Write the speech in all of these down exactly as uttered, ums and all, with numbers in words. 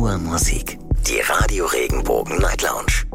Nur Musik. Die Radio Regenbogen Night Lounge.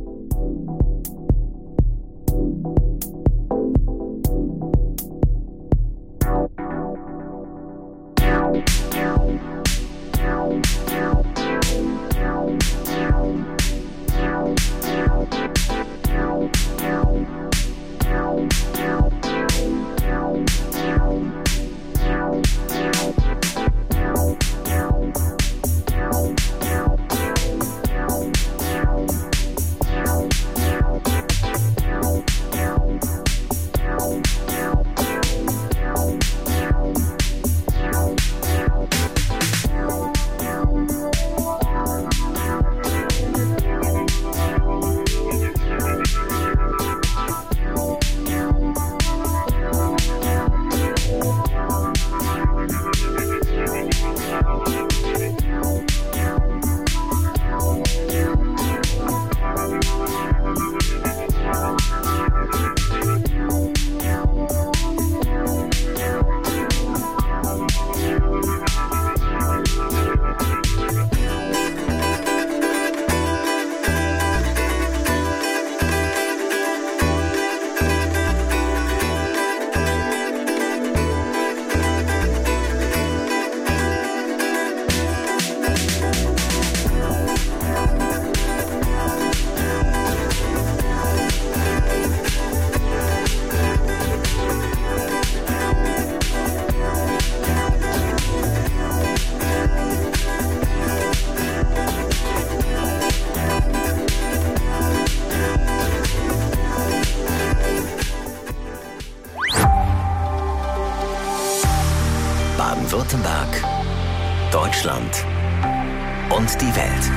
Baden-Württemberg, Deutschland und die Welt.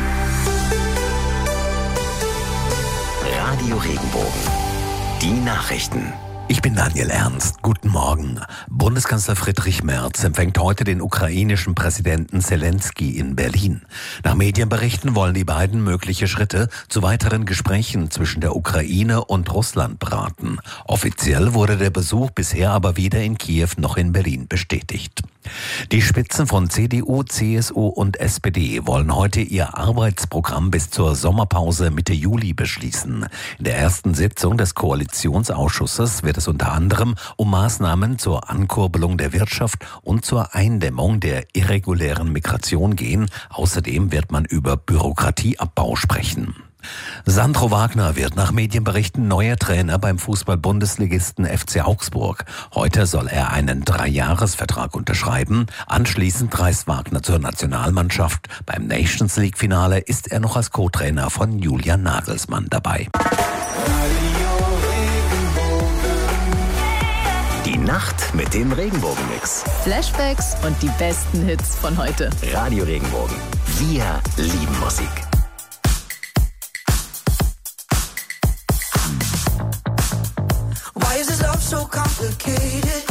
Radio Regenbogen. Die Nachrichten. Ich bin Daniel Ernst. Guten Morgen. Bundeskanzler Friedrich Merz empfängt heute den ukrainischen Präsidenten Zelensky in Berlin. Nach Medienberichten wollen die beiden mögliche Schritte zu weiteren Gesprächen zwischen der Ukraine und Russland beraten. Offiziell wurde der Besuch bisher aber weder in Kiew noch in Berlin bestätigt. Die Spitzen von C D U, C S U und S P D wollen heute ihr Arbeitsprogramm bis zur Sommerpause Mitte Juli beschließen. In der ersten Sitzung des Koalitionsausschusses wird es unter anderem um Maßnahmen zur Ankurbelung der Wirtschaft und zur Eindämmung der irregulären Migration gehen. Außerdem wird man über Bürokratieabbau sprechen. Sandro Wagner wird nach Medienberichten neuer Trainer beim Fußball-Bundesligisten F C Augsburg. Heute soll er einen Dreijahresvertrag unterschreiben. Anschließend reist Wagner zur Nationalmannschaft. Beim Nations League-Finale ist er noch als Co-Trainer von Julian Nagelsmann dabei. Die Nacht mit dem Regenbogen-Mix. Flashbacks und die besten Hits von heute. Radio Regenbogen. Wir lieben Musik. Why is this love so complicated?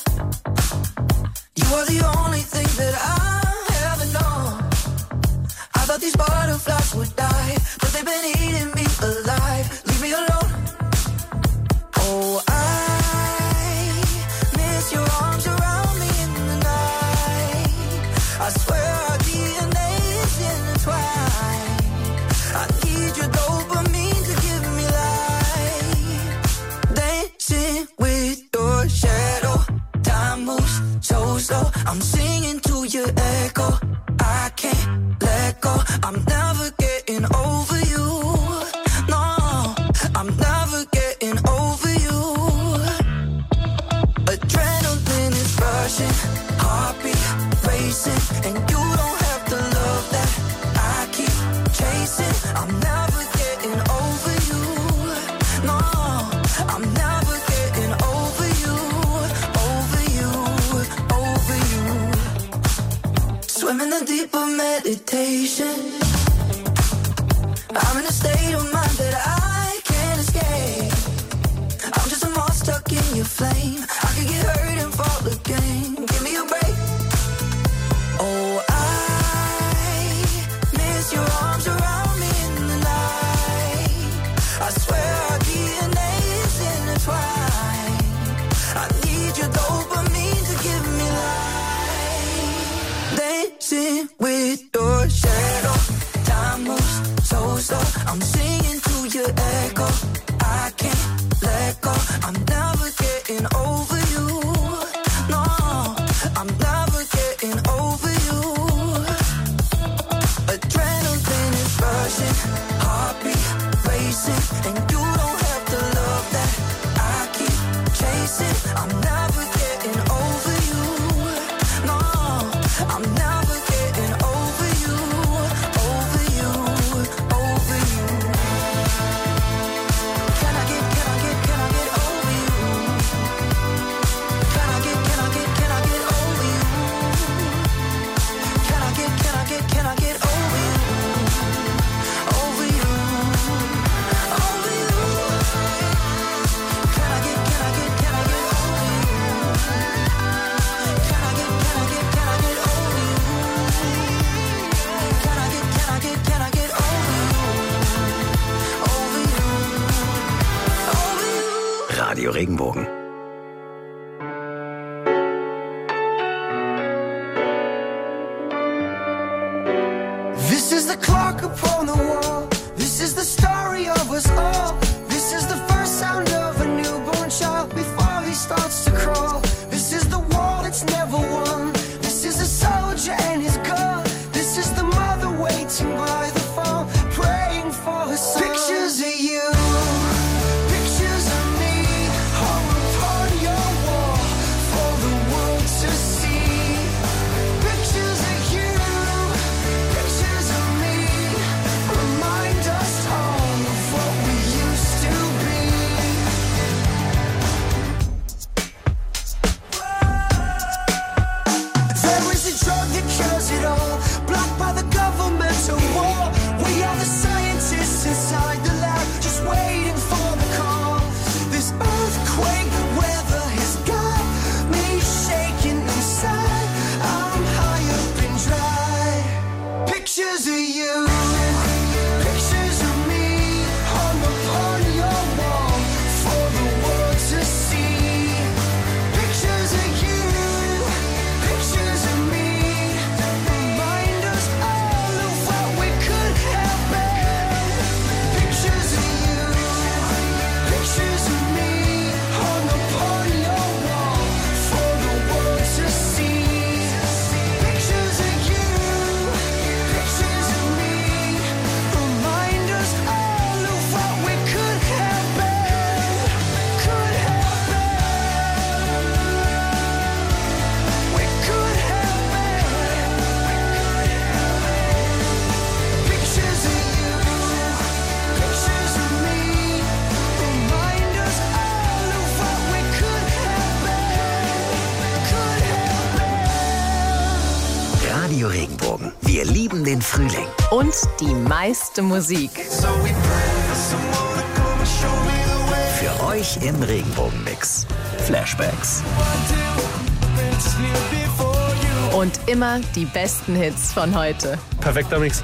You are the only thing that I ever know. I thought these butterflies would die, but they've been eating me alive. Leave me alone. Oh, I miss your arms around me in the night. I swear our D N A is intertwined. I need your dopamine to give me life. Dancing with your shadow. Time moves so slow. I'm singing to your echo. I can't let go. I'm never getting over you. No, I'm never getting over you. Adrenaline is rushing, heartbeat racing, and you don't have the love that I keep chasing. I'm never getting over you. No, I'm never getting over you, over you, over you. Swim in the deep of meditation. I'm in a state of mind that I can't escape. I'm just a moth stuck in your flame. I could get hurt and fall again. Give me a break. Oh, I miss your arms around me in the night. I swear our D N A is intertwined. I need your dopamine to give me life. Dancing with your shadow. So I'm singing to your echo. I can't let go. I'm never getting over you. No, I'm never getting over you. Adrenaline is rushing, heartbeat racing, and you don't have the love that I keep chasing. I'm never getting over you. No, I'm never getting over you, over you, over you. Can I get, can I get, can I get over you? Can I get, can I get, can I get over you? Can I get, can I get, can I get over you? Over you, over you. Can I get, can I get, can I get over you? Can I get, can I get, can I get over you? Can I get, can I get, can I get over you? Over you, over you. Radio Regenbogen. This is the clock upon the wall. This is the story of us all. This is the first sound of a newborn child before he starts to crawl. This is the war that's never won. This is a soldier and his gun. This is the mother waiting by the phone, praying for her son. Pictures of you, pictures of me, hung upon your wall for the world to see. Pictures of you, pictures of me, remind us all of what we used to be. There is a drug that cures it all, blocked by the governmental war. We are the scientists inside the lab, just waiting for the call. This earthquake weather has got me shaking inside. I'm high up and dry. Pictures of you, pictures of me, hung upon your wall for the world to see. Pictures of you, pictures of me, remind us all of what we could have been. Pictures of you, pictures of me, hung upon your wall for the world to see. Pictures of you, pictures of me, remind us all of what we could have been, could have been. We could have been. Pictures of you, pictures of me, remind us all of what we could have been, could have been. Radio Regenbogen. Wir lieben den Frühling. Und die meiste Musik. Für euch im Regenbogenmix. Flashbacks. Und immer die besten Hits von heute. Perfekter Mix.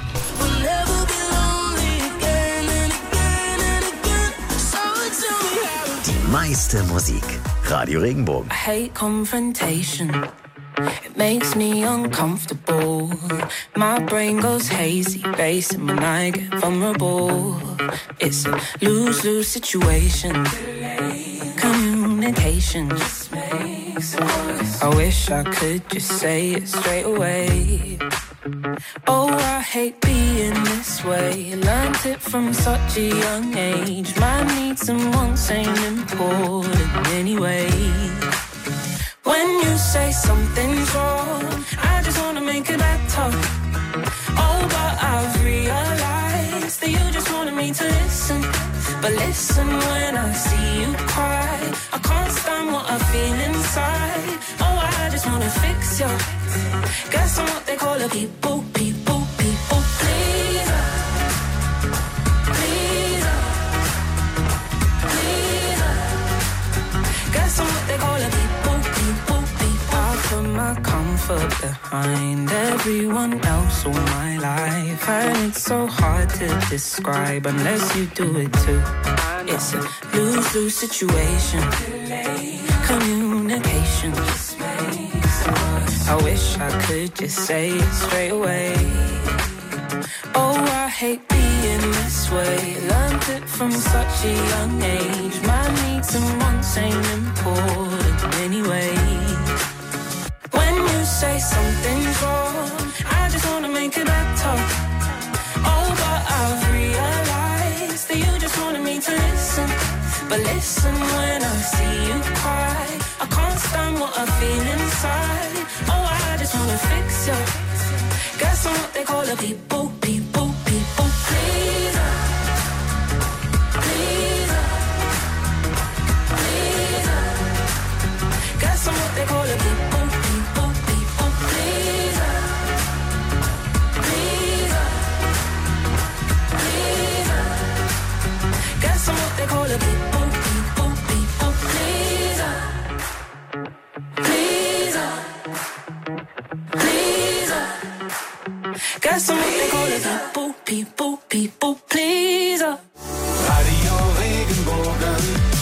Die meiste Musik. Radio Regenbogen. I hate confrontation. It makes me uncomfortable. My brain goes hazy, racing when I get vulnerable. It's a lose-lose situation. Communication just makes it worse. I wish I could just say it straight away. Oh, I hate being this way. Learned it from such a young age. My needs and wants ain't important anyway. When you say something's wrong, I just wanna make it better. Oh, but I've realized that you just wanted me to listen. But listen when I see you cry. I can't stand what I feel inside. Oh, I just wanna fix you. Guess I'm what they call a people, people, people pleaser. Pleaser. Pleaser. Guess I'm what they call a people, people, people. I put my comfort behind everyone else all my life. And it's so hard to describe unless you do it too. It's a lose-lose situation. Communication. I wish I could just say it straight away. Oh, I hate being this this way. Learned it from such a young age. My needs and wants ain't important anyway. When you say something's wrong, I just wanna make it better. Oh, but I've realized that you just wanted me to listen. But listen when I see you cry, I can't stand what I feel inside. Oh, I just wanna fix you. Guess I'm what they call a people, people, people pleaser. Pleaser. Pleaser. Guess I'm what they call a people, people, people pleaser. Pleaser. Pleaser. Guess I'm what they call a people, people, people pleaser. Pleaser. Pleaser. Guess I'm what they call a people, people, people pleaser. Radio Regenbogen.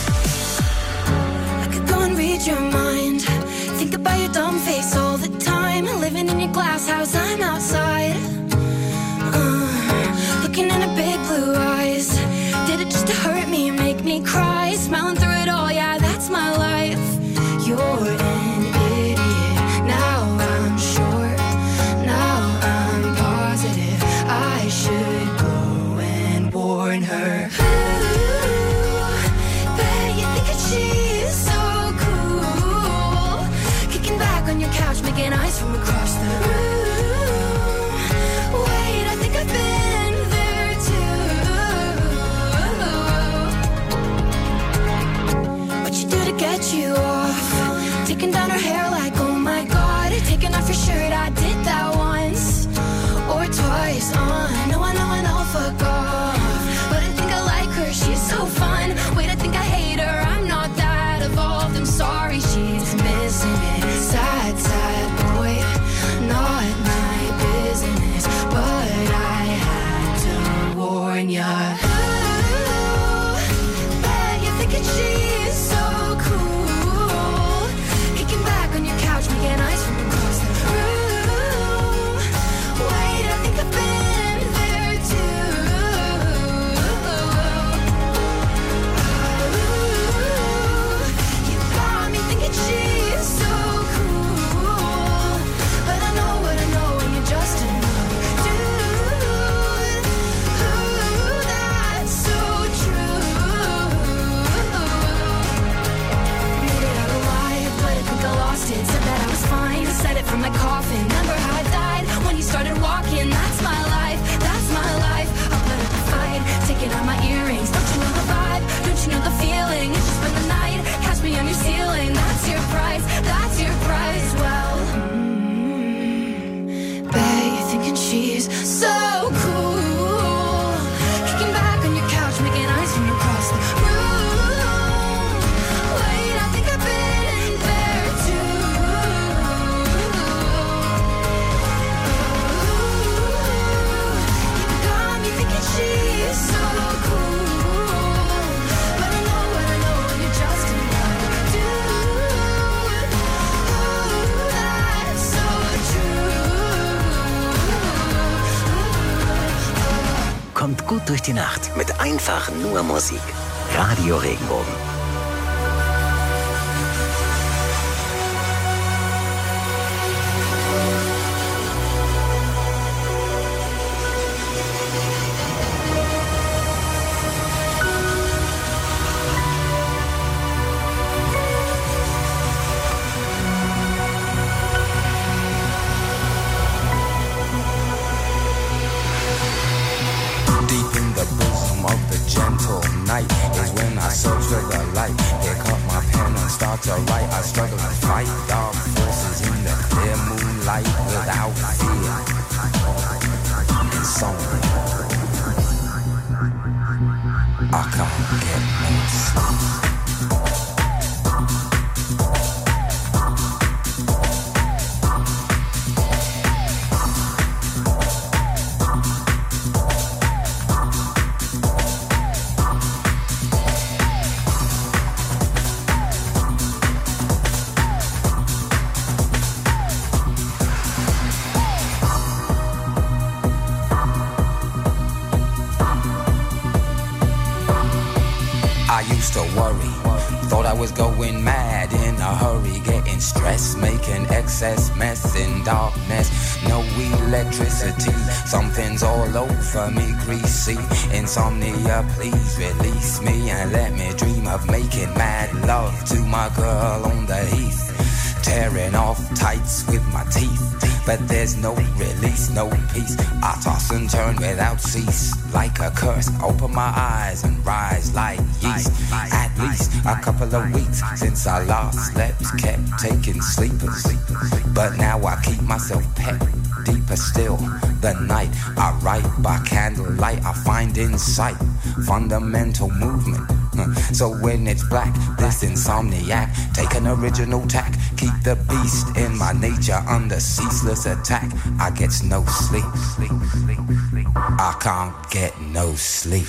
I could go and read your mind. Think about your dumb face all the time. Living in your glass house, I'm outside. Uh, looking into big blue eyes. Did it just to hurt me and make me cry? Smiling through it all, yeah, that's my life. You're an idiot. Now I'm sure. Now I'm positive. I should go and warn her. Ooh, bet you think that she's so cool. Kicking back on your couch, making eyes from across the room. Wait, I think I've been there too. What you do to get you off? Taking down her hair like, oh my god. Taking off your shirt, I did that once or twice. Uh, I know, I know, I know, fuck off. But I think I like her, she's so fun. Wait, I think I hate her, I'm not that evolved. I'm sorry, she's missing it. Sad, sad boy, not my business. But I had to warn ya. Ooh, bet you're thinking she's so cool. Kicking back on your couch, making eyes from across the room. Wait, I think I've been there too. Ooh, you got me thinking she's so cool. But I know what I know, and you're just another dude. Ooh, that's so true. Made it out alive, but I think I lost it. Said that I was fine, said it from my coffin. Remember how I died when you started walking? That's my life, that's my life. I'll put up a fight, taking out my earrings. Don't you know the vibe? Don't you know the feeling? It's just been the night, catch me on your ceiling. That's your price, that's your price. Well, mm, bet you're thinking she's so cool. Kicking back on your couch, making eyes from across the room. Wait, I think I've been there too. You got me thinking she's so cool. But I know what I know, and you're just another dude. Oh, that's so true. Kommt gut durch die Nacht mit einfach nur Musik. Radio Regenbogen. Deep in the bosom of the gentle night is when I search for the light. Pick up my pen and start to write. I struggle to fight dark forces in the clear moonlight without fear. Insomnia. I can't get no sleep. used to worry. Thought I was going mad in a hurry, getting stressed, making excess mess in darkness. No electricity, something's all over me, greasy. Insomnia, please release me and let me dream of making mad love to my girl on the heath. Tearing off tights with my teeth, but there's no release, no peace. I toss and turn without cease, like a curse. Open my eyes and rise like yeast. At least a couple of weeks since I last slept, kept taking sleepers, but now I keep myself pet. Deeper still, the night I write by candlelight, I find insight, fundamental movement. So when it's black, this insomniac, take an original tack, keep the beast in my nature under ceaseless attack. I get no sleep, I can't get no sleep.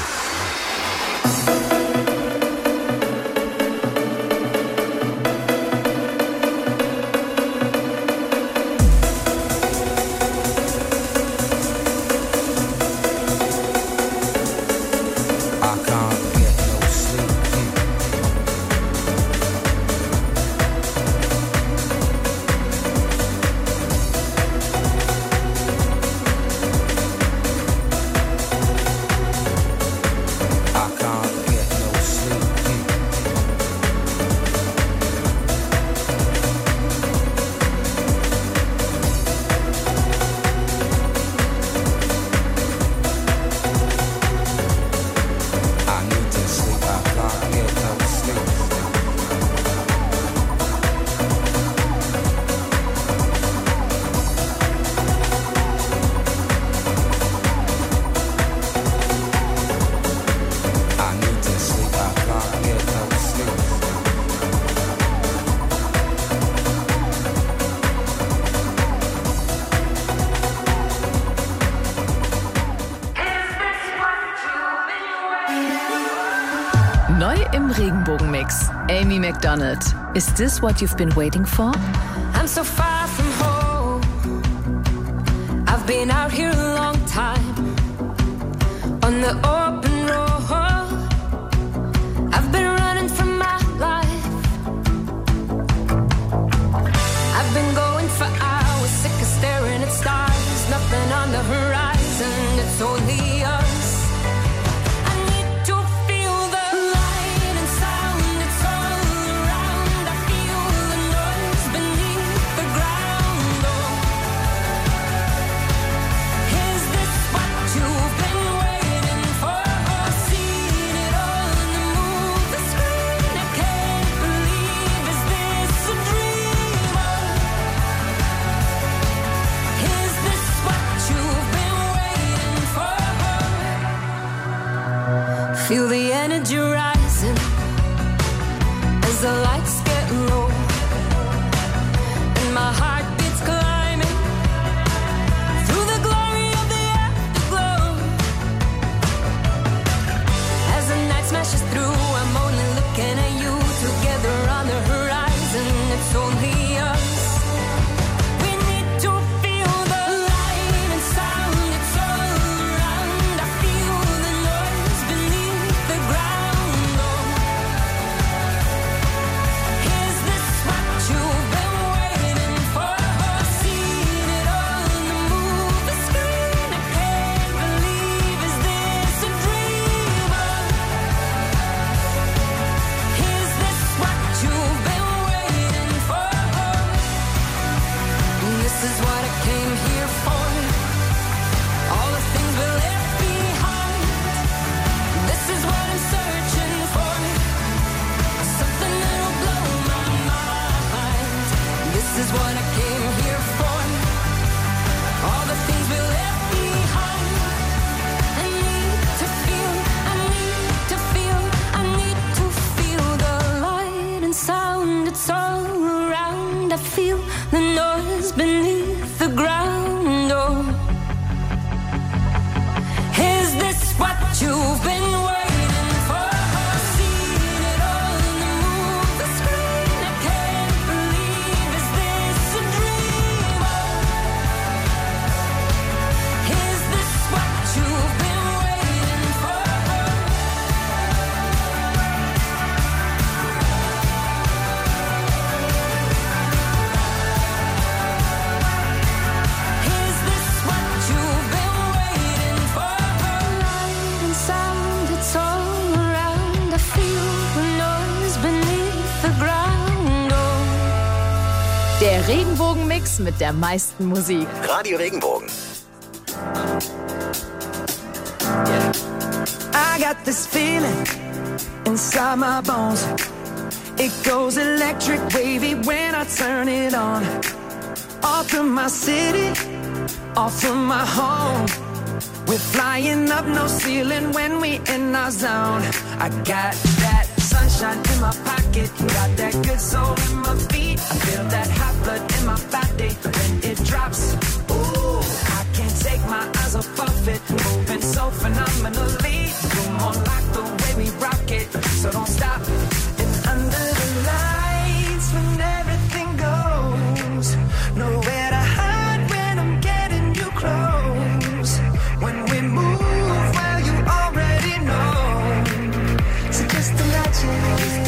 Neu im Regenbogenmix. Amy Macdonald. Is this what you've been waiting for? I'm so far from home. I've been out here a long time. On the open road, I've been running from my life. I've been going for hours, sick of staring at stars. Nothing on the horizon, it's only us. Feel the energy rising as the lights get low, and my heart beats climbing through the glory of the afterglow. As the night smashes through, I'm only looking at you. Together on the horizon, it's only us. Mix mit der meisten Musik. Radio Regenbogen. I got this feeling inside my bones. It goes electric wavy when I turn it on. Off from my city, off from my home. We're flying up no ceiling when we in our zone. I got that sunshine in my pocket, got that good soul in my feet. I feel that hot blood in my body when it drops. Ooh, I can't take my eyes off of it, moving so phenomenally. Come on, like the way we rock it, so don't stop. And under the lights when everything goes, nowhere to hide when I'm getting you close. When we move, well, you already know. So just imagine.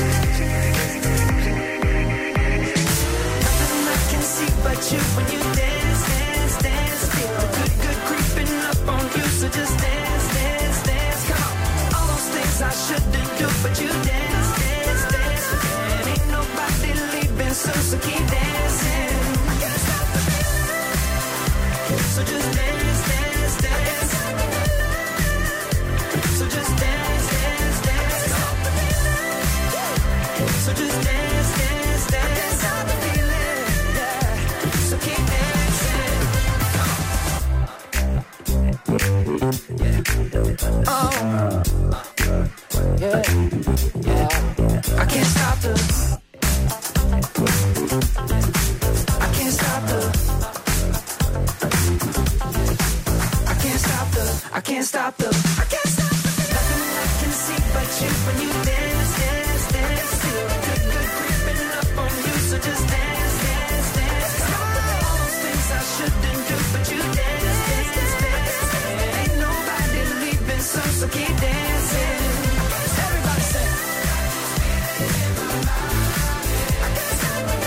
Nothing I can see but you when you dance, dance, dance. Feel the good, good creeping up on you. So just dance, dance, dance. Come on. All those things I shouldn't do, but you dance, dance, dance. And ain't nobody leaving, so, so keep dancing. I can't stop the feeling. So just dance, dance, dance. So just dance, dance, dance. So just dance, dance, dance. I can't stop the feeling, yeah. So keep dancing. Oh, yeah, yeah. I can't stop the. I can't stop the. I can't stop the. I can't stop the. I can't stop the. Nothing I can see but you when you dance, dance, dance. Feel the good, good creeping up on you. So just dance, dance, dance. All those things I shouldn't do, but you dance, dance, dance. Ain't nobody leaving, so so keep dancing. Everybody say. I can't stop the.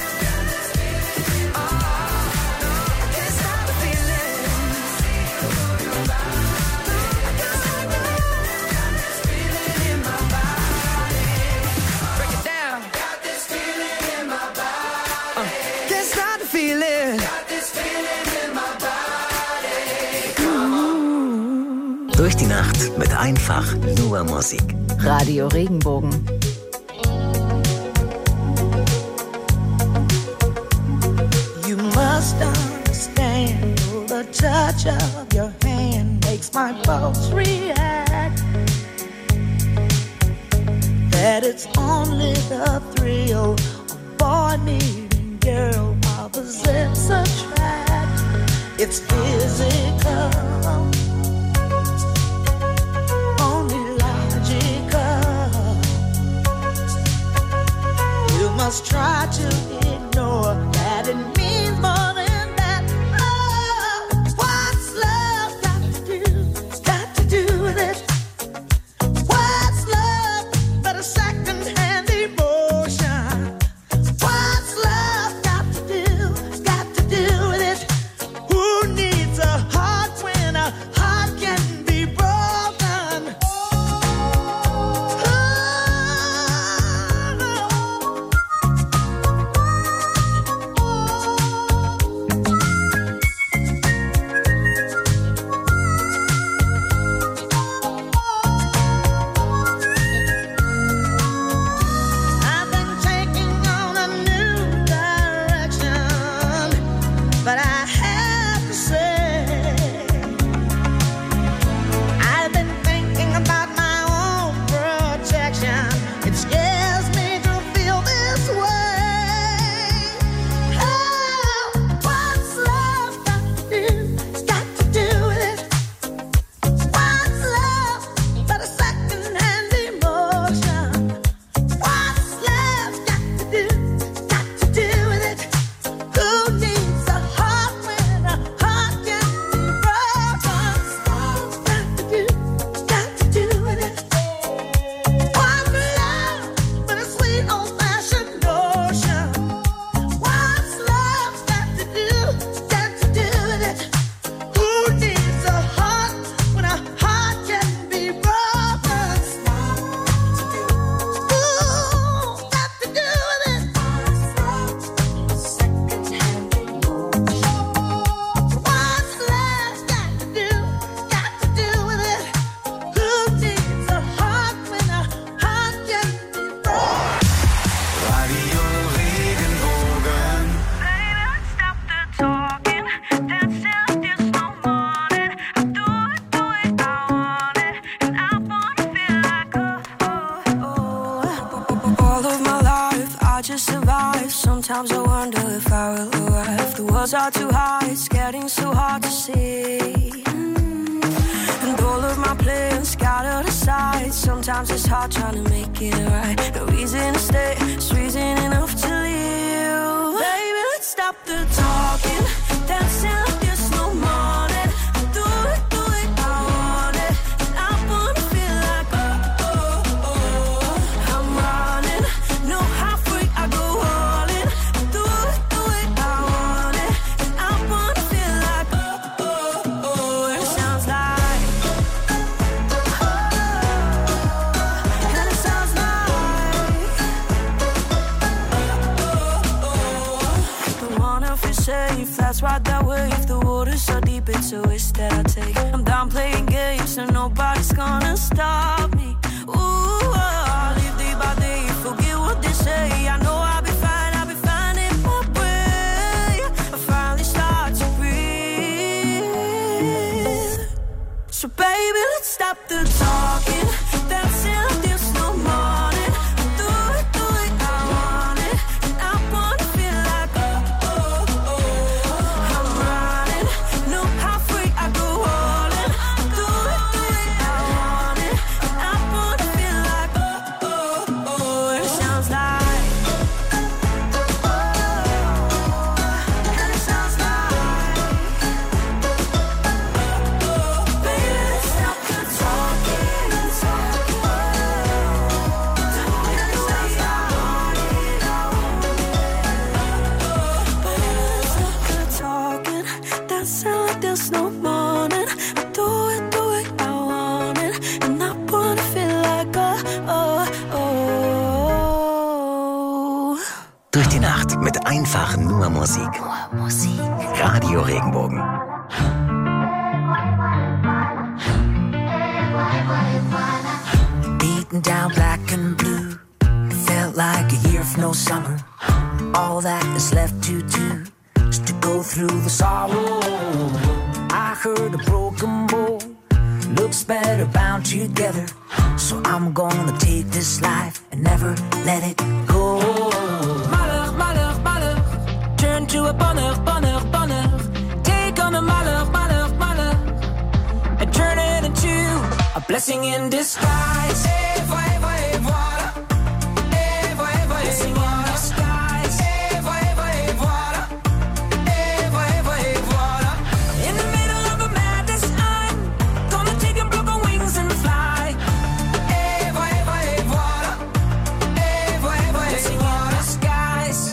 Oh, no, I can't stop the feeling. Break it down. Got this feeling in my body. Uh, can't stop the feeling. Got this feeling in my body. Come on. Durch die Nacht mit einfach nur Musik. Radio Regenbogen. You must understand, the touch of your hand makes my pulse react. That it's only the thrill of boy meeting girl opposites attract. It's physical, only logical. You must try to ignore that it means more than that. Oh, what's love got to do? Got to do with it. What's love but a second-hand emotion? What's love got to do? Got to do with it. Who needs a heart when a heart can be broken? Oh, Stars are too high, it's getting so hard to see. Mm. And all of my plans scattered aside. Sometimes it's hard trying to make it right. No reason to stay, it's reason enough to leave. Baby, let's stop the talking, dancing like there's no morning. Do it, do it, I want it. And I wanna feel like oh, oh, oh. I'm running, know how free I go all in. Do it, do it, I want it. And I wanna feel like oh, oh, oh. And it sounds like oh, and it sounds like oh, oh. Don't wanna feel safe, that's right that way. If the water's so deep, it's a risk that I take. I'm done playing games, so nobody's gonna stop me. Ooh, oh, I live day by day, forget what they say. I know I'll be fine, I'll be fine in my way. I finally start to breathe. So baby, let's stop the talking, dancing like there's no morning. Do it, do it, I want it. And I wanna feel like oh, oh, oh. I'm running, know how free I go all in. Do it, do it, I want it. And I wanna feel like oh, oh, oh. And it sounds like oh, and it sounds like oh, baby, let's stop the talking, the talking. And it sounds like baby, let's stop the talking, dancing like there's no morning. I do it, do it, I want it. And I wanna feel like oh, oh, oh. Durch die Nacht mit einfach nur Musik. Nur Musik. Radio Regenbogen. Beaten down black and blue. It felt like a year of no summer. All that is left to do is to go through the sorrow. I heard a broken bow. Looks better bound together. So I'm gonna take this life and never let it go. Malheur, malheur, malheur. Turn to a bonheur, bonheur, bonheur. Take on a malheur, malheur, malheur. And turn it into a blessing in disguise. Et voilà, et voilà, et voilà. Et voilà, et voilà, blessing in disguise. Et voilà, et voilà, et voilà. Et voilà, et voilà, et voilà. In the middle of a madness, I'm gonna take and broken wings and fly. Et voilà, et voilà, et voilà. Et voilà, et voilà, blessing in disguise.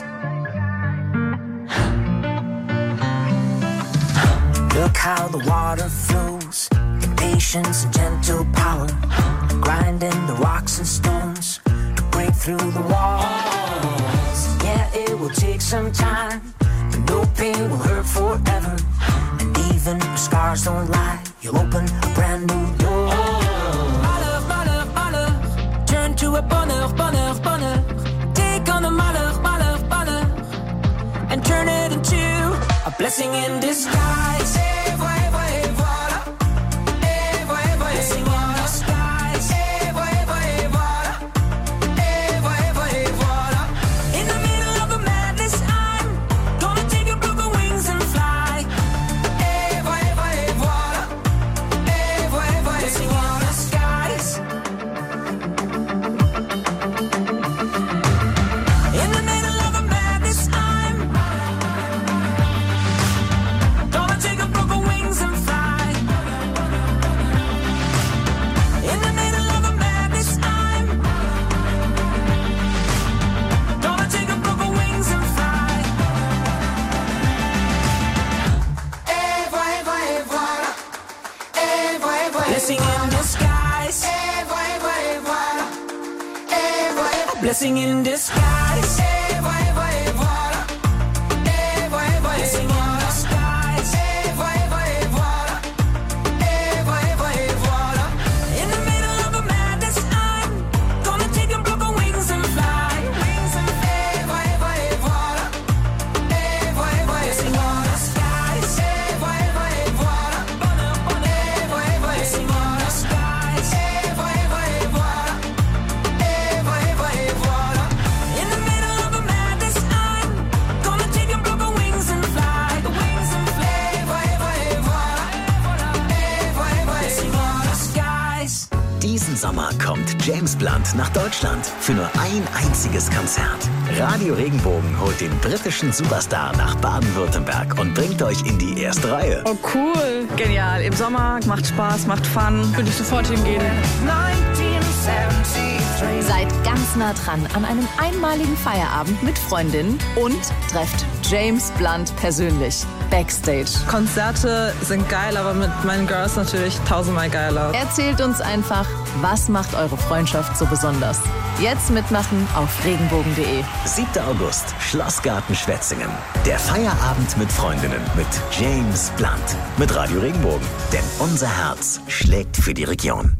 Look how the water flows, in patience and gentle power, grinding the rocks and stones to break through the walls. Yeah, it will take some time, but no pain will hurt forever. And even if scars don't lie, you'll open a brand new door. Malheur, malheur, malheur. Turn to a bonheur, bonheur, bonheur. Take on a malheur, malheur, malheur. And turn it into a blessing in disguise. Et voilà, et voilà, et voilà. Et voilà, et voilà, blessing in disguise. Et voilà, et voilà, et voilà. Et voilà, et voilà, et voilà. In the middle of a madness, I'm gonna take your broken wings and fly. Et voilà, et voilà, et voilà. Et voilà, et voilà, blessing in disguise. In the middle of a madness, I'm gonna take a broken wings and fly. In the middle of a madness, I'm gonna take a broken wings and fly. Et voilà, et voilà, et voilà. Et voilà, et voilà, blessing in disguise. Et voilà, et voilà, et voilà. Et voilà, et voilà, blessing in disguise. Et voilà, et voilà, et voilà. Et voilà, et voilà, blessing in disguise. Et voilà, et voilà, et voilà. Et voilà, et voilà, et voilà. In the middle of a madness, I'm gonna take and broken wings and fly. Wings and fly. Et voilà, et voilà, et voilà. Et voilà, et voilà, blessing in disguise. Et voilà, et voilà, et voilà. Bonheur, bonheur. Et voilà, et voilà, blessing in disguise. Et voilà, et voilà, et voilà. Et voilà, et voilà, et voilà. In the middle of a Sommer kommt James Blunt nach Deutschland für nur ein einziges Konzert. Radio Regenbogen holt den britischen Superstar nach Baden-Württemberg und bringt euch in die erste Reihe. Oh cool, genial. Im Sommer, macht Spaß, macht Fun. Würde ich sofort hingehen. Seid ganz nah dran an einem einmaligen Feierabend mit Freundinnen und trefft James Blunt persönlich. Backstage. Konzerte sind geil, aber mit meinen Girls natürlich tausendmal geiler. Erzählt uns einfach, was macht eure Freundschaft so besonders? Jetzt mitmachen auf regenbogen punkt de. siebter August, Schlossgarten Schwetzingen. Der Feierabend mit Freundinnen mit James Blunt. Mit Radio Regenbogen. Denn unser Herz schlägt für die Region.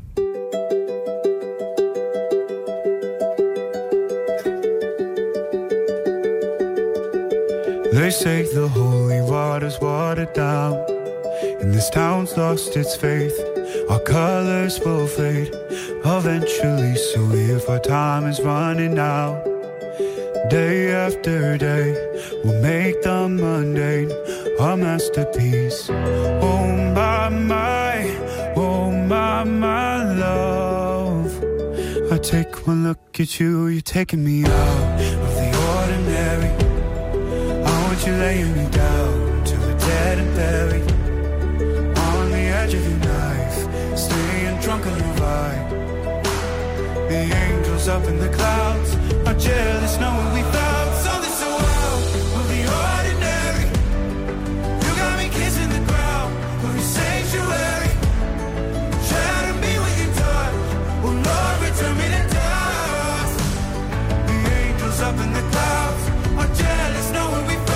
They say the holy water's watered down, and this town's lost its faith. Our colors will fade eventually, so if our time is running out, day after day, we'll make the mundane our masterpiece. Oh my, my, oh my, my love, I take one look at you, you're taking me out of the ordinary. You're laying me down to a dead and buried on the edge of your knife, staying drunk on your vibe. The angels up in the clouds are jealous knowing we found something so out of the ordinary. You got me kissing the ground of your sanctuary. Shadow me with your touch, oh Lord, return me to dust. The angels up in the clouds are jealous knowing we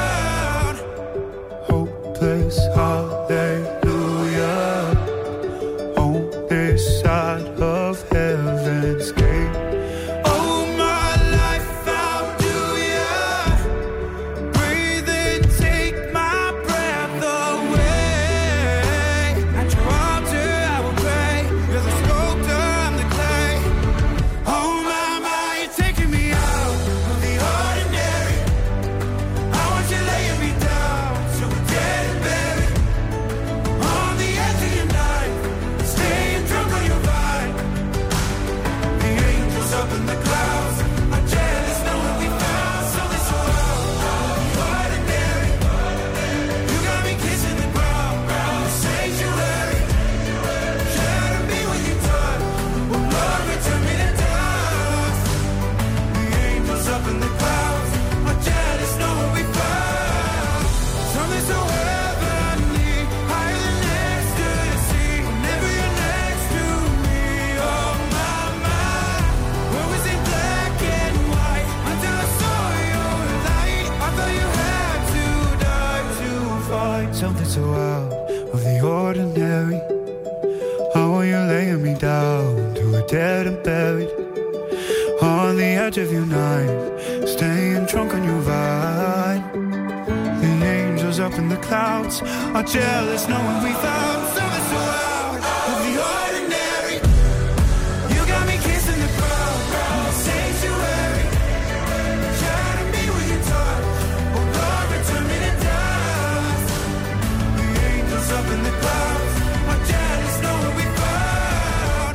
hallelujah, on this side of heaven's gate. Oh, my life, how do ya breathe and take my breath away? At your altar I will pray, you're the sculptor, I'm the clay. Oh my, my, you're taking me out of the ordinary. I want you laying me down so we're dead and buried. On the edge of your night, staying drunk on your vine. The angels up in the clouds are jealous knowing we found something so out of the ordinary. You got me kissing the ground on the sanctuary. Shadow me when you touch, oh Lord, return me to dust. The angels up in the clouds are jealous knowing we found something so heavenly, higher than ecstasy. Whenever you're next to me, oh my, my. Where was it black and white until I saw your light? I thought you had to die to find something so out of the ordinary. How are you laying me down to a dead and buried? On the edge of your night, staying drunk on your vine. The angels up in the clouds are jealous knowing we found something so out of the ordinary. You got me kissing the ground on the sanctuary. Shadow me with your touch, oh Lord, return me to dust. The angels up in the clouds are jealous knowing we found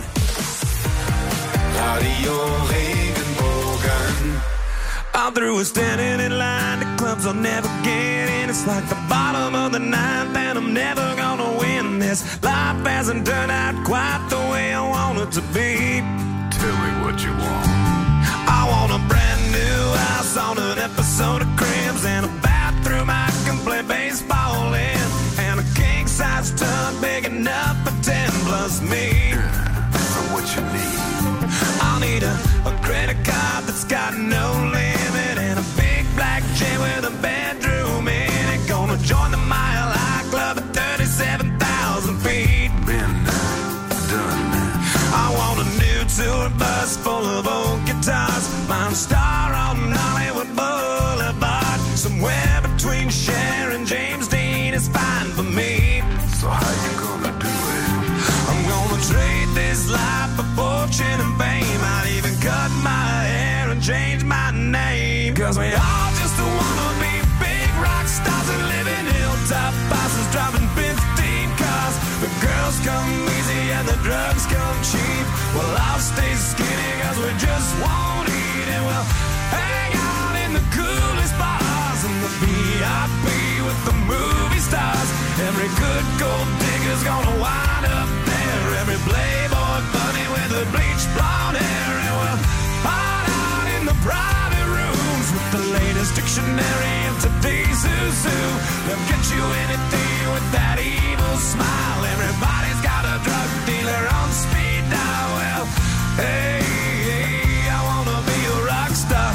Radio Regenbogen. I'm through with standing in line to clubs I'll never get in. It's like the bottom of the ninth and I'm never gonna win this. Life hasn't turned out quite the way I want it to be. Tell me what you want. I want a brand new house on an episode of Cribs and a bathroom I can play baseball in, and a king-size tub big enough for ten plus me. So what you need? I'll need a, a credit card that's got no limit and a big black jet with a bedroom in it. Gonna join the Mile High Club at thirty-seven thousand feet. Been done. I want a new tour bus full of old guitars. Mine star on Hollywood Boulevard. Somewhere between Cher and James Dean is fine for me. So how you gonna do it? I'm gonna trade this life for fortune and fame. I'd even cut my hair and change my name. Cause we all just wanna be big rock stars and live in hilltop houses driving fifteen cars. The girls come easy and the drugs drugs come cheap. Well, I'll stay skinny cause we just won't eat. And we'll hang out in the coolest bars and the V I P with the movie stars. Every good gold digger's gonna wind up there. Every playboy bunny with a bleached blonde hair. And we'll hide out in the private rooms with the latest dictionary of today's who's who. They'll get you anything with that evil smile. Everybody's got a drug dealer on speed dial. Well, hey, hey, I wanna be a rock star.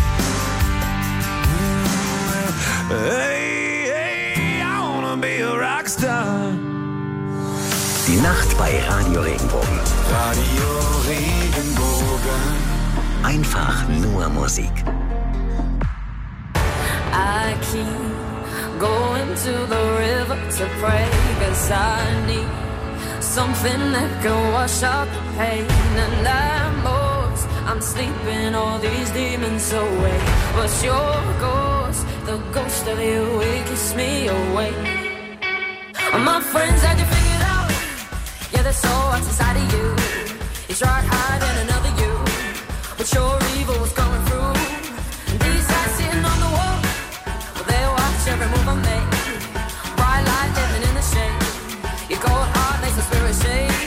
Hey, hey, I wanna be a rock star. Die Nacht bei Radio Regenbogen. Radio Regenbogen. Einfach nur Musik. I keep going to the river to pray, cause I need something that can wash out the pain. And I'm most, I'm sleeping all these demons away. But your ghost, the ghost of you, it keeps me awake. My friends had you figured out. Yeah, there's so much inside of you. You tried hiding another you, but your evil was coming through. And these eyes sitting on the wall, well, they watch every move I make. Bright light living in the shade. Your cold heart makes the spirit shake.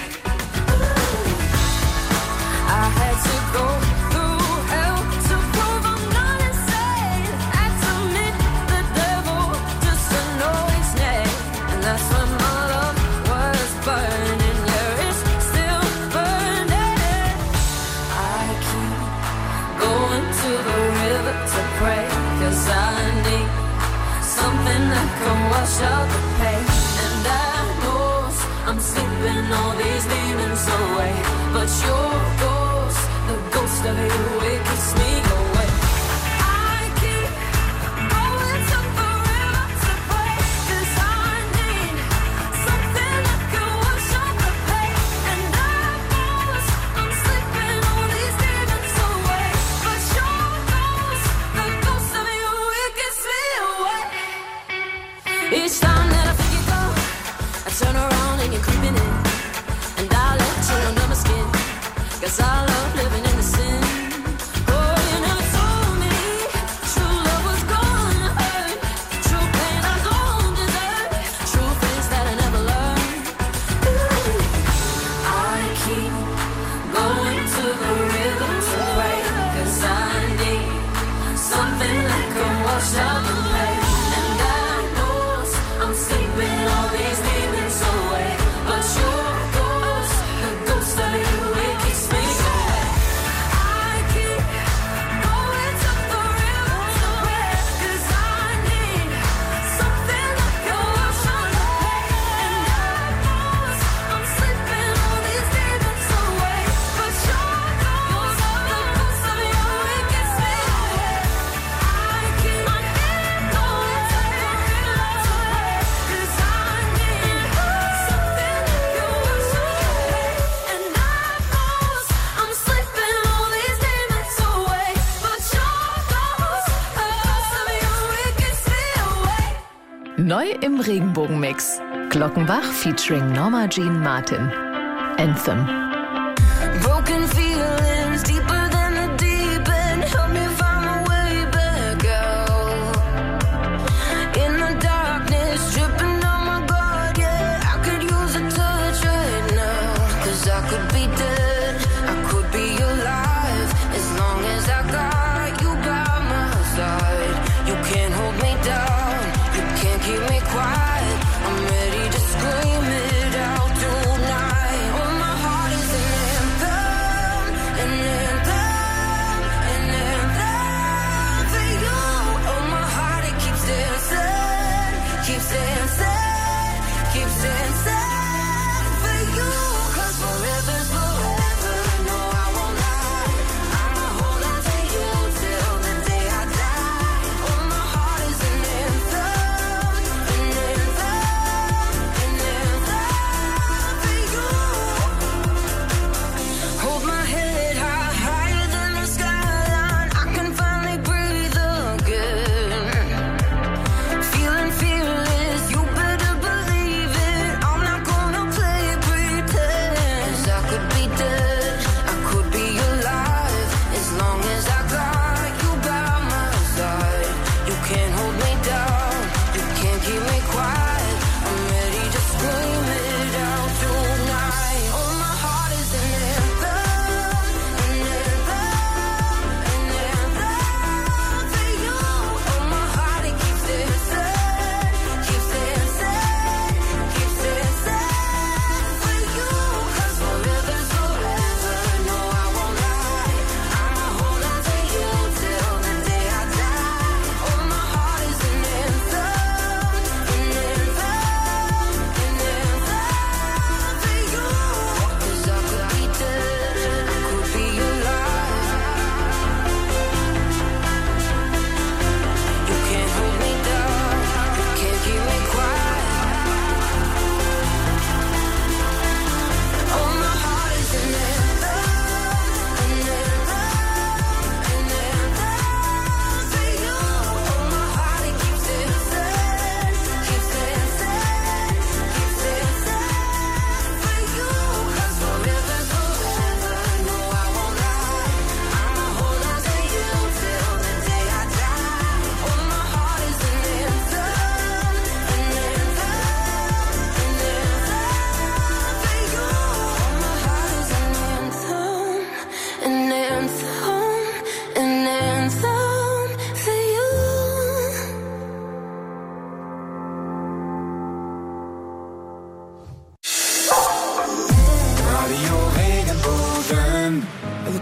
I had to go through hell to prove I'm not insane. Had to meet the devil just to know his name. And that's when my love was burning. Yeah, it's still burning. I keep going to the river to pray, cause I need something that can wash out the pain. And I know I'm sleeping all these demons away. But your ghost, the ghost of you, it keeps me away. I keep going to the river to pray, cause I need something that can wash out the pain. And I know I'm sleeping all these demons away. But your ghost, the ghost of you, it keeps me away. Each time that I think you go, I turn around and you're creeping in. And I let you under my skin, cause I love living in the sin. Oh, you never told me true love was gonna hurt. True pain I don't deserve. True things that I never learned. Ooh. I keep going to the river to pray, cause I need something that can wash out the pain. And I know I'm sleeping all these demons away. But your ghost, the ghost of you, it keeps me away. I keep going to the river to pray, cause I need something that can wash out the pain. And I know I'm sleeping all these demons away. But your ghost, the ghost of you, it keeps me away. I keep going to the river to pray, cause I need something that can wash out the pain. And I know I'm sleeping all these demons away. But your ghost, the ghost of you, it keeps me away. Neu im Regenbogenmix. Glockenbach featuring Norma Jean Martin. Anthem. Broken feelings deeper than the deep end. Help me find my way back out. In the darkness, dripping on my guard, yeah. I could use a touch right now. Cause I could be dead, I could be alive. As long as I got you by my side. You can't hold me down, you can't keep me quiet. I'm ready to scream it out tonight. Oh, my heart is an anthem.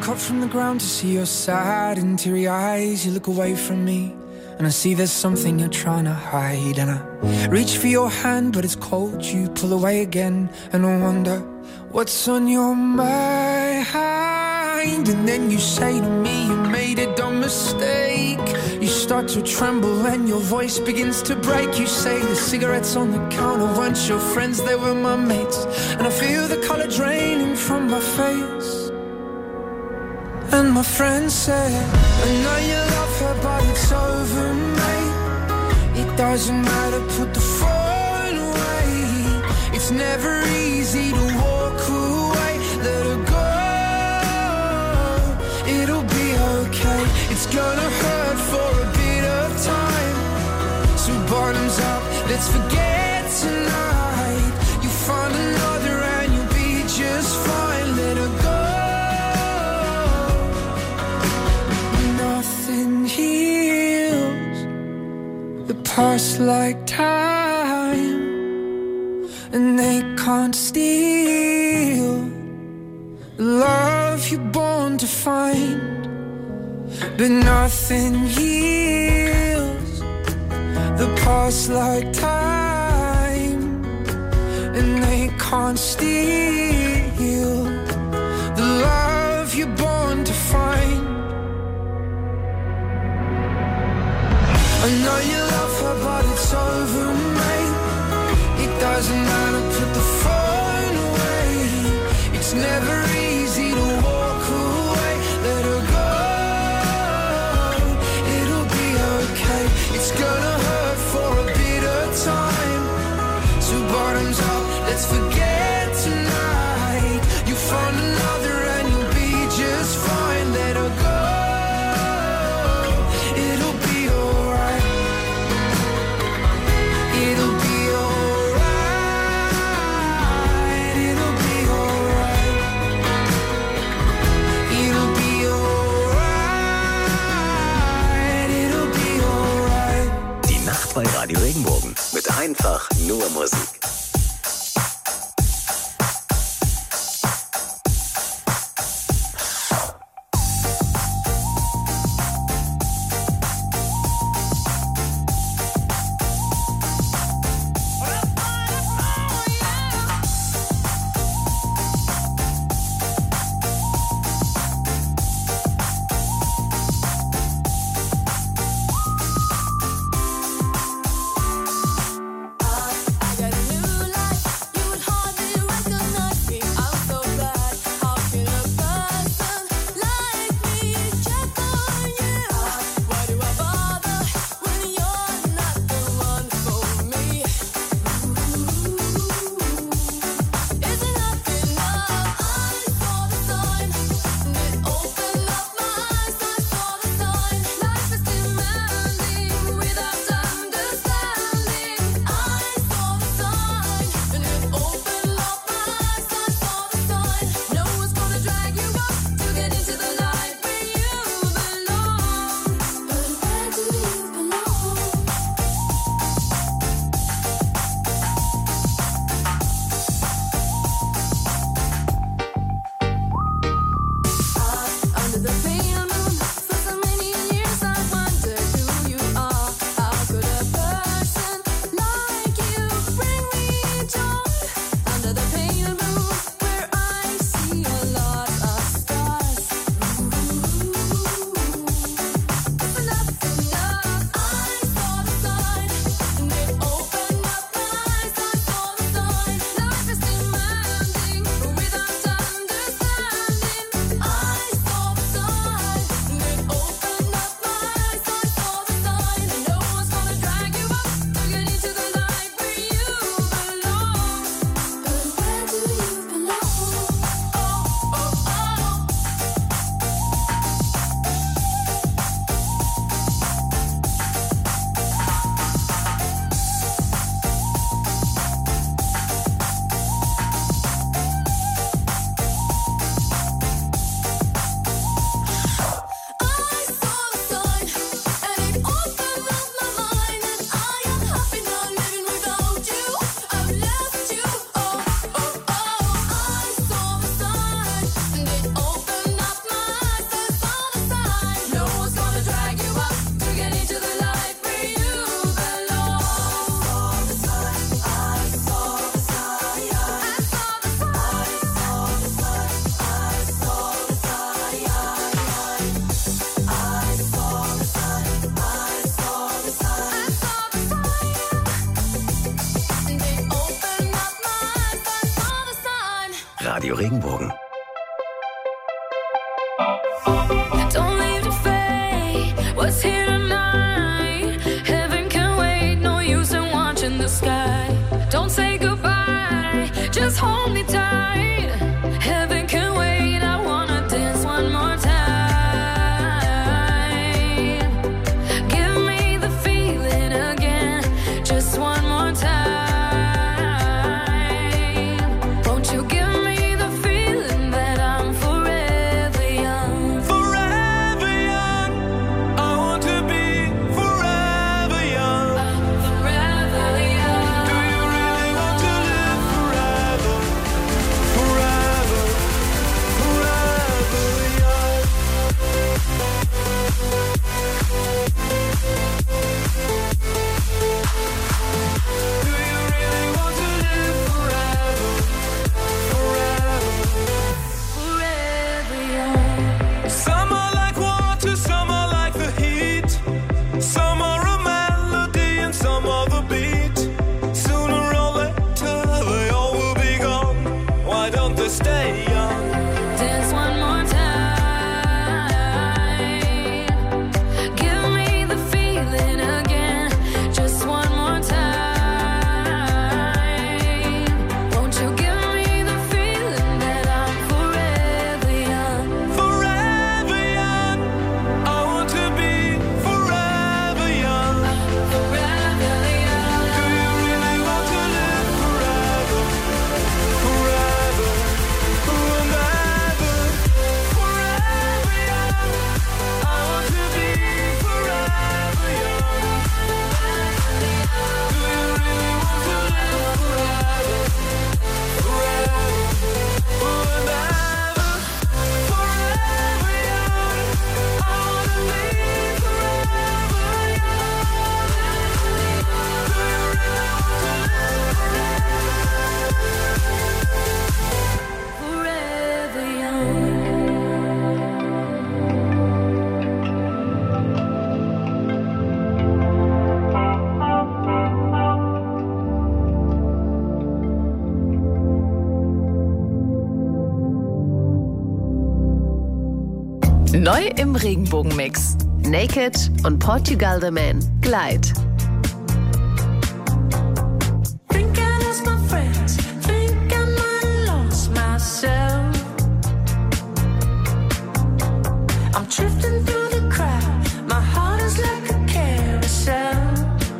look up from the ground to see your sad and teary eyes. You look away from me and I see there's something you're trying to hide. And I reach for your hand but it's cold. You pull away again and I wonder what's on your mind. And then you say to me you made a dumb mistake. You start to tremble and your voice begins to break. You say the cigarettes on the counter weren't your friends, they were my mates. And I feel the color draining from my face. And my friend said, I know you love her but it's over, mate. It doesn't matter, put the phone away. It's never easy to walk away. Let her go, it'll be okay. It's gonna hurt for a bit of time. So bottoms up, let's forget tonight. You find another and you'll be just fine. Let her go. Nothing heals the past like time, and they can't steal the love you're born to find. But nothing heals the past like time, and they can't steal the love you're born to find. I know you love her but it's over, mate. It doesn't matter, put the phone away. It's never easy to walk away. Let her go, it'll be okay. It's gonna hurt for a bit of time. So bottoms up, let's forget tonight. You find another and you'll be just fine. Let her go. Bei Radio Regenbogen mit einfach nur Musik. Got a new Radio Regenbogen. Don't leave the fate, what's here tonight? Heaven can wait, no use in watching the sky. Don't say goodbye, just hold me tight. Heaven can wait, I wanna dance one more time. Give me the feeling again, just one more time. Won't you give me the feeling that I'm forever young? Forever young. I want to be forever young. I'm forever young. Do you really want to live forever? Forever, forever young. Do you really want to live forever? Forever, Forever young. some are like water, some are like the heat. Some are a melody and some are the beat. Sooner or later they all will be gone. Why don't they stay young? Dance one more time. Give me the feeling again, just one more time. Won't you give me the feeling that I'm forever young? Forever young. I want to be forever young. Forever young. Do you really want to live forever? Forever, forever, forever young. I want to be forever young. Do you really want to live forever? Forever, forever, forever young. I want to be forever young. Do you really want to live Forever young. Neu im Regenbogenmix. Naked und Portugal the Man. Glide. Think I lost my friends. Think I might have lost myself. I'm drifting through the crowd. My heart is like a carousel.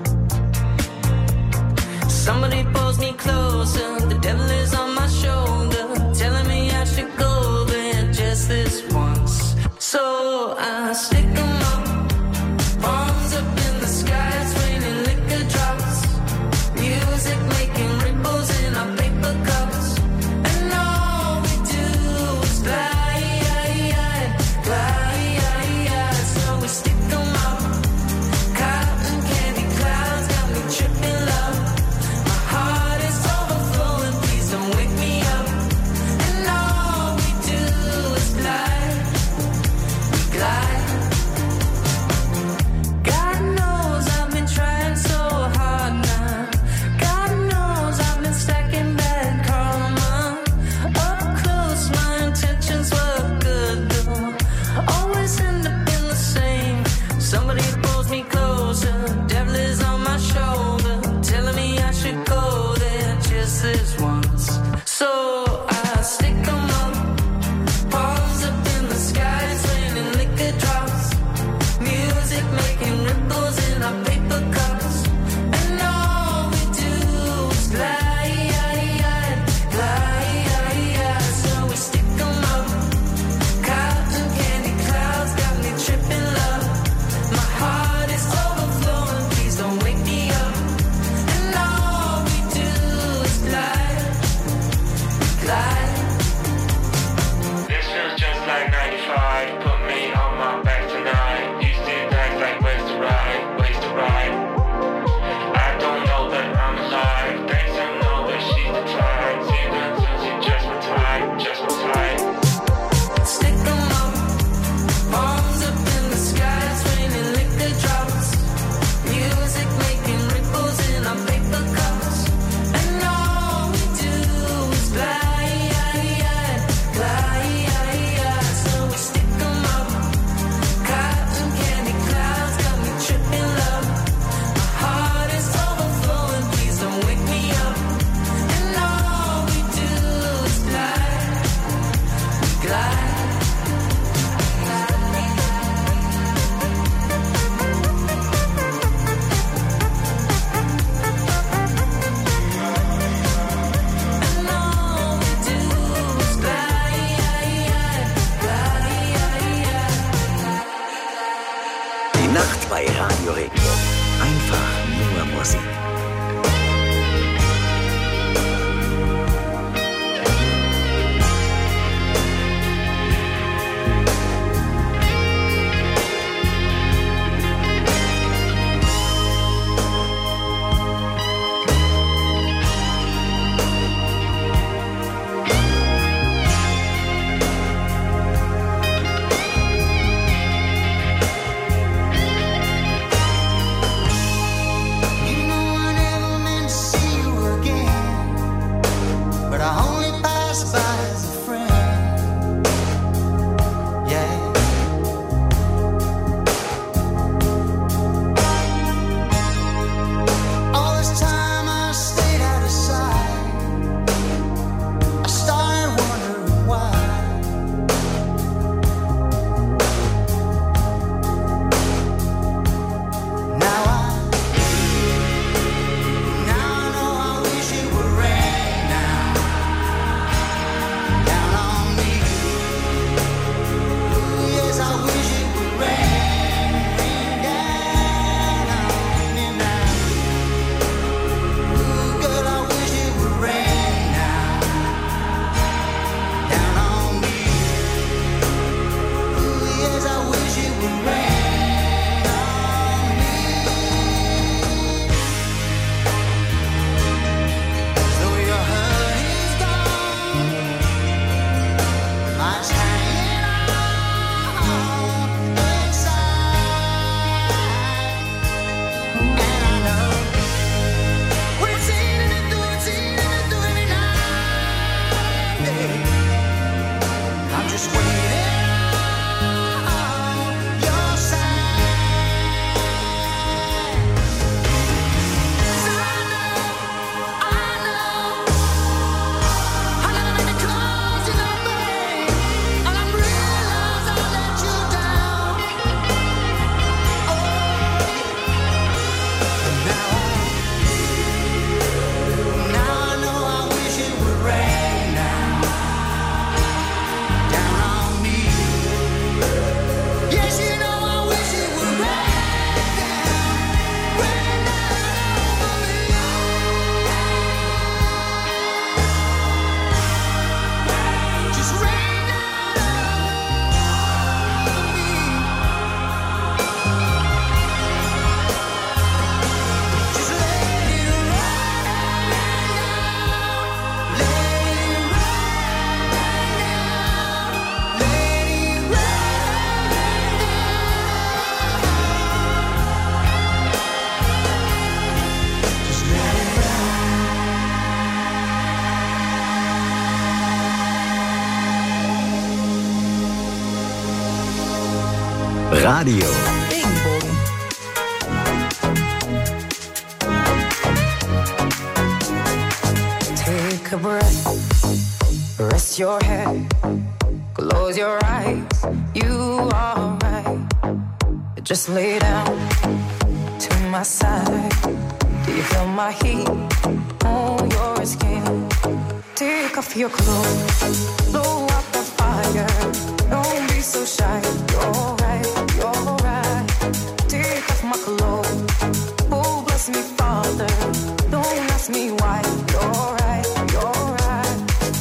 Somebody pulls me closer. The devil is on my shoulder, telling me I should go there just this once. So I stick 'em up, arms up in the sky, it's raining liquor drops. Music making ripples in our paper cups. And all we do is glide, glide. So we stick 'em up. Cotton candy clouds got me tripping love. My heart is overflowing, please don't wake me up. And all we do is glide, glide. God knows I've been trying so hard now. God knows I've been stacking bad karma. Up close, my intentions were good though. Always end up in the same. Somebody pulls me closer. Devil is on my shoulder, telling me I should go there just this once. So I stick 'em up, palms up in the sky, it's raining liquor drops. Music making ripples in our paper cups. And all we do is glide, glide. So we stick 'em up. Cotton candy clouds got me tripping love. My heart is overflowing, please don't wake me up. And all we do is glide, glide. Radio Regenbogen. Einfach nur Musik. Radio Regenbogen. Take a breath, rest your head, close your eyes, you are right. Just lay down to my side. Do you feel my heat on your skin? Take off your clothes, blow out the fire. Don't be so shy, you're right, you're right. Take off my clothes, oh bless me Father. Don't ask me why, you're right, you're right.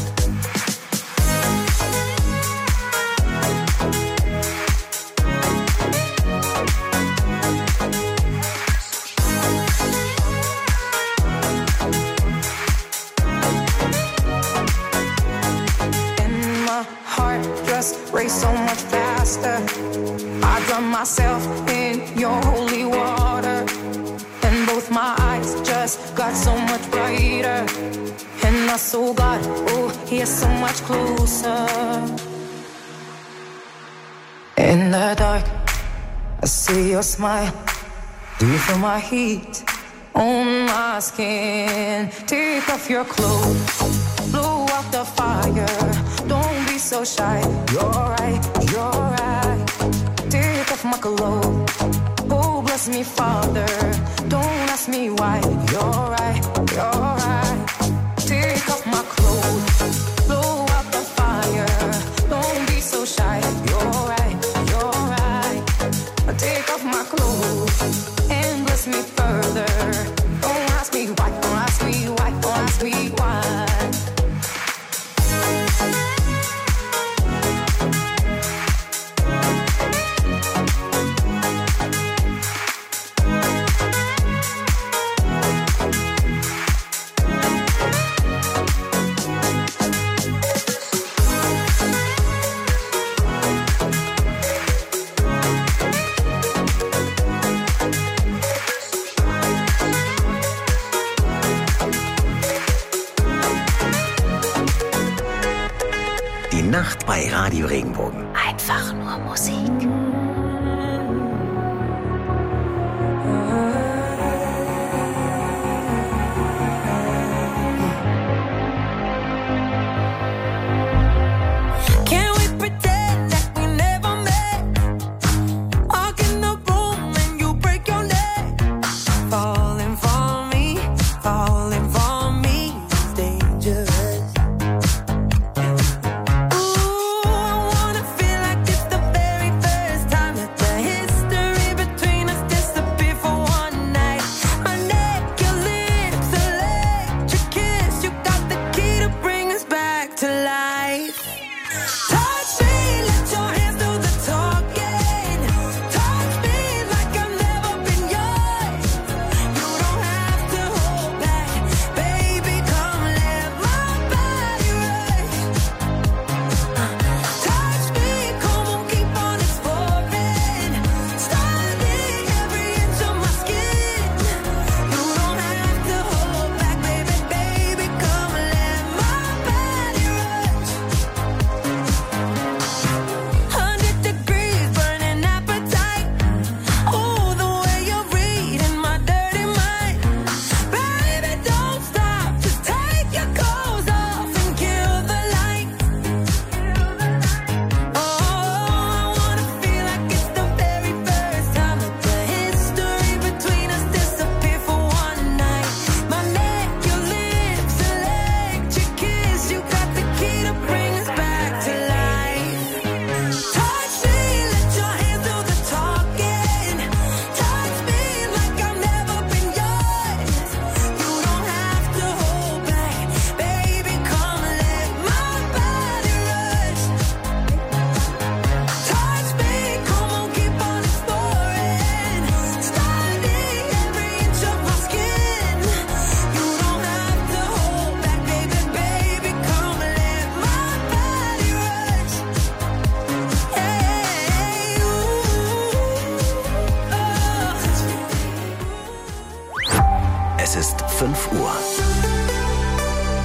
And my heart just race so much faster. I drown myself in your holy water, and both my eyes just got so much brighter. And I saw God, oh, He is so much closer. In the dark, I see your smile. Do you feel my heat on my skin? Take off your clothes, blow out the fire. Don't be so shy, you're right, you're right. Take off my clothes, oh bless me Father. Don't ask me why, you're right, you're right. Take off my clothes, blow out the fire. Don't be so shy, you're right, you're right. Take off my clothes. Nacht bei Radio Regenbogen. Einfach nur Musik.